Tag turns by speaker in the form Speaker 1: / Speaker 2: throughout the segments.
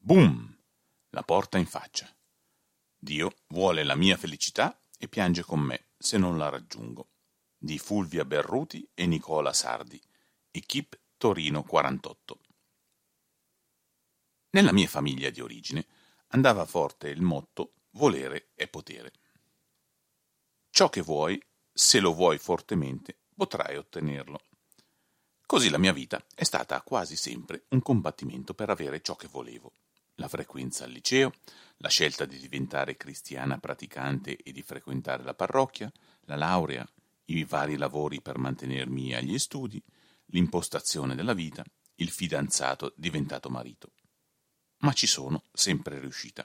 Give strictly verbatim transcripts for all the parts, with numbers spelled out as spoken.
Speaker 1: Boom! La porta in faccia. Dio vuole la mia felicità e piange con me se non la raggiungo. Di Fulvia Berruti e Nicola Sardi. Equipe Torino quarantotto. Nella mia famiglia di origine andava forte il motto volere è potere. Ciò che vuoi, se lo vuoi fortemente, potrai ottenerlo. Così la mia vita è stata quasi sempre un combattimento per avere ciò che volevo. La frequenza al liceo, la scelta di diventare cristiana praticante e di frequentare la parrocchia, la laurea, i vari lavori per mantenermi agli studi, l'impostazione della vita, il fidanzato diventato marito. Ma ci sono sempre riuscita.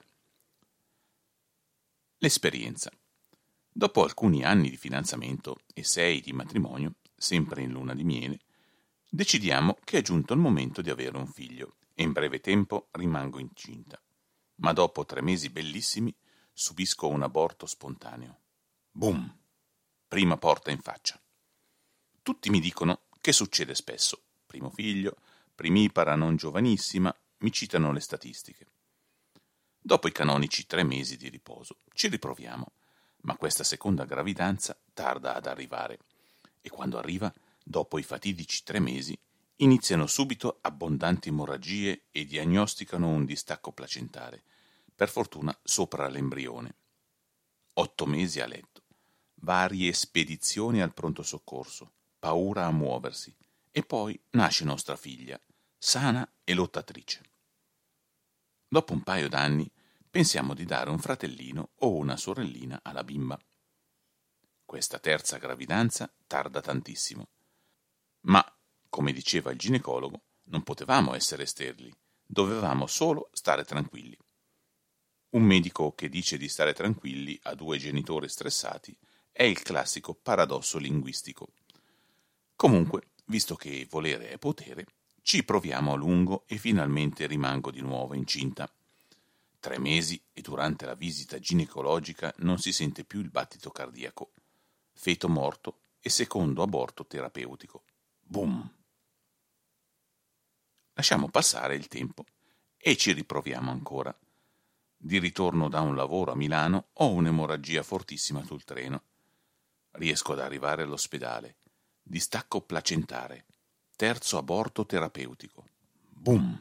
Speaker 1: L'esperienza. Dopo alcuni anni di fidanzamento e sei di matrimonio, sempre in luna di miele, decidiamo che è giunto il momento di avere un figlio e in breve tempo rimango incinta. Ma dopo tre mesi bellissimi subisco un aborto spontaneo. Boom! Prima porta in faccia. Tutti mi dicono che succede spesso. Primo figlio, primipara non giovanissima, mi citano le statistiche. Dopo i canonici tre mesi di riposo ci riproviamo, ma questa seconda gravidanza tarda ad arrivare e quando arriva, dopo i fatidici tre mesi, iniziano subito abbondanti emorragie e diagnosticano un distacco placentare, per fortuna sopra l'embrione. Otto mesi a letto, varie spedizioni al pronto soccorso, paura a muoversi, e poi nasce nostra figlia, sana e lottatrice. Dopo un paio d'anni pensiamo di dare un fratellino o una sorellina alla bimba. Questa terza gravidanza tarda tantissimo, ma, come diceva il ginecologo, non potevamo essere sterili, dovevamo solo stare tranquilli. Un medico che dice di stare tranquilli a due genitori stressati è il classico paradosso linguistico. Comunque, visto che volere è potere, ci proviamo a lungo e finalmente rimango di nuovo incinta. Tre mesi e durante la visita ginecologica non si sente più il battito cardiaco. Feto morto e secondo aborto terapeutico. Boom! Lasciamo passare il tempo e ci riproviamo ancora. Di ritorno da un lavoro a Milano ho un'emorragia fortissima sul treno. Riesco ad arrivare all'ospedale. Distacco placentare. Terzo aborto terapeutico. Boom!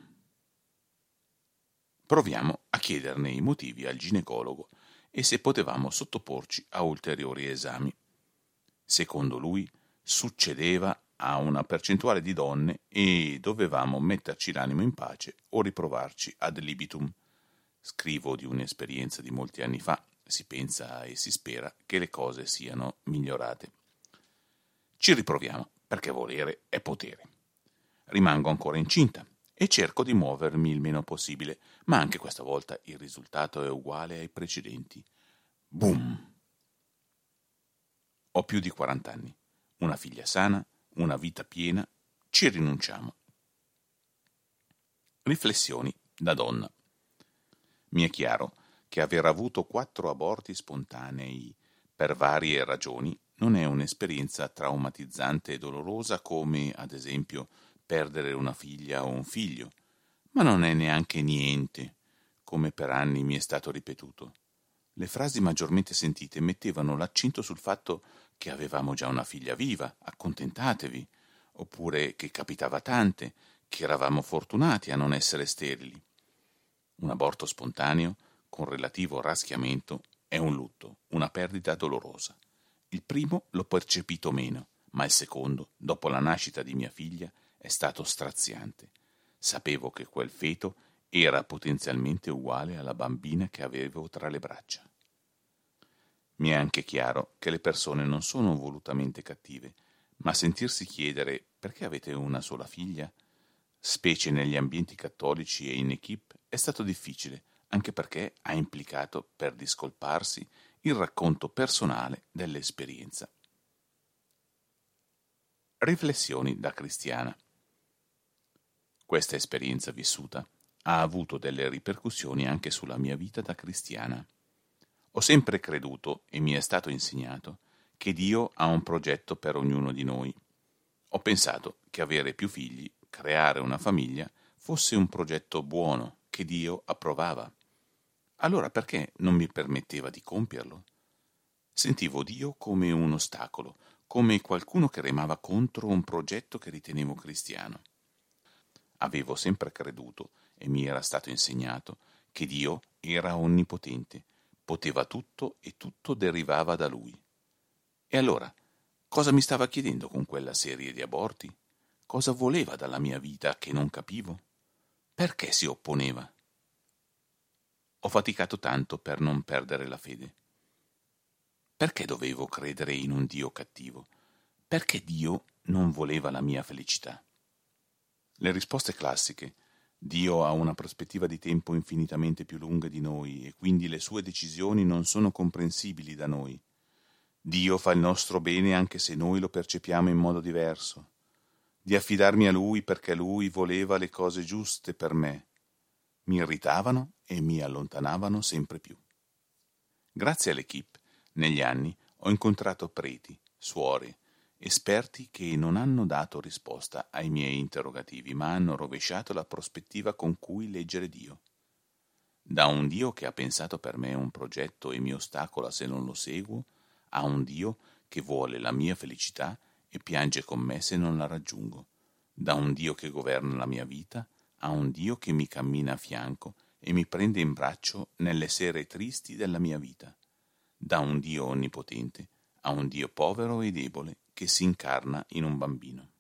Speaker 1: Proviamo a chiederne i motivi al ginecologo e se potevamo sottoporci a ulteriori esami. Secondo lui, succedeva a una percentuale di donne e dovevamo metterci l'animo in pace o riprovarci ad libitum. Scrivo di un'esperienza di molti anni fa, si pensa e si spera che le cose siano migliorate. Ci riproviamo, perché volere è potere. Rimango ancora incinta e cerco di muovermi il meno possibile, ma anche questa volta il risultato è uguale ai precedenti. Boom! Ho più di quaranta anni, una figlia sana, una vita piena, ci rinunciamo. Riflessioni da donna. Mi è chiaro che aver avuto quattro aborti spontanei per varie ragioni non è un'esperienza traumatizzante e dolorosa come, ad esempio, perdere una figlia o un figlio, ma non è neanche niente, come per anni mi è stato ripetuto. Le frasi maggiormente sentite mettevano l'accento sul fatto che avevamo già una figlia viva, accontentatevi, oppure che capitava tante, che eravamo fortunati a non essere sterili. Un aborto spontaneo, con relativo raschiamento, è un lutto, una perdita dolorosa. Il primo l'ho percepito meno, ma il secondo, dopo la nascita di mia figlia, è stato straziante. Sapevo che quel feto era potenzialmente uguale alla bambina che avevo tra le braccia. Mi è anche chiaro che le persone non sono volutamente cattive, ma sentirsi chiedere perché avete una sola figlia, specie negli ambienti cattolici e in equipe, è stato difficile, anche perché ha implicato, per discolparsi, il racconto personale dell'esperienza. Riflessioni da cristiana. Questa esperienza vissuta ha avuto delle ripercussioni anche sulla mia vita da cristiana. Ho sempre creduto, e mi è stato insegnato, che Dio ha un progetto per ognuno di noi. Ho pensato che avere più figli, creare una famiglia, fosse un progetto buono, che Dio approvava. Allora perché non mi permetteva di compierlo? Sentivo Dio come un ostacolo, come qualcuno che remava contro un progetto che ritenevo cristiano. Avevo sempre creduto, e mi era stato insegnato, che Dio era onnipotente, poteva tutto e tutto derivava da Lui. E allora, cosa mi stava chiedendo con quella serie di aborti? Cosa voleva dalla mia vita che non capivo? Perché si opponeva? Ho faticato tanto per non perdere la fede. Perché dovevo credere in un Dio cattivo? Perché Dio non voleva la mia felicità? Le risposte classiche: Dio ha una prospettiva di tempo infinitamente più lunga di noi e quindi le sue decisioni non sono comprensibili da noi. Dio fa il nostro bene anche se noi lo percepiamo in modo diverso. Di affidarmi a Lui perché Lui voleva le cose giuste per me. Mi irritavano e mi allontanavano sempre più. Grazie all'Equipe, negli anni ho incontrato preti, suore, esperti che non hanno dato risposta ai miei interrogativi, ma hanno rovesciato la prospettiva con cui leggere Dio. Da un Dio che ha pensato per me un progetto e mi ostacola se non lo seguo, a un Dio che vuole la mia felicità e piange con me se non la raggiungo. Da un Dio che governa la mia vita, a un Dio che mi cammina a fianco e mi prende in braccio nelle sere tristi della mia vita. Da un Dio onnipotente a un Dio povero e debole che si incarna in un bambino.